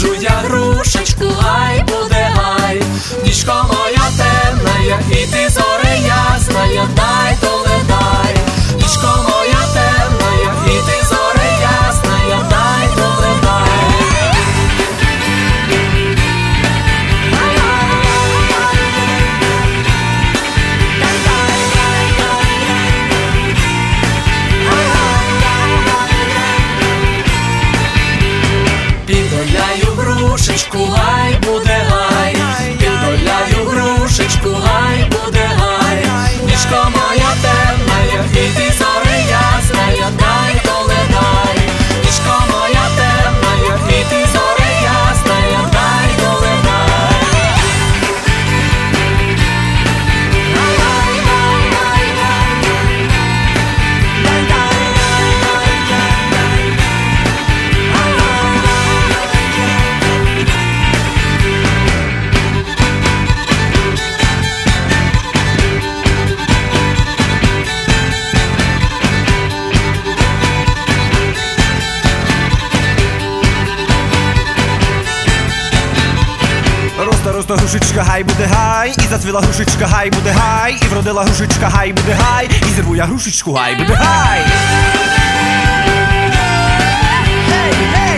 Посаджу я грушечку, гай буде гай. Ніжко моя темная, і ти зоре ясная, дай то не дай. Ніжко моя темная, і ти зоре ясная, дай то не дай. Підоляю грушечку, гай буде гай. Підоляю грушечку, гай буде гай. Ніжко моя темная, і ти зоре ясная, дай то не дай. Ніжко моя темная, і ти зоре ясная, дай то не дай. Росла грушечка, гай буде гай, і зацвіла грушечка, гай буде гай, і вродила грушечка, гай буде гай, і зірву я грушечку, гай буде гай. Hey, hey!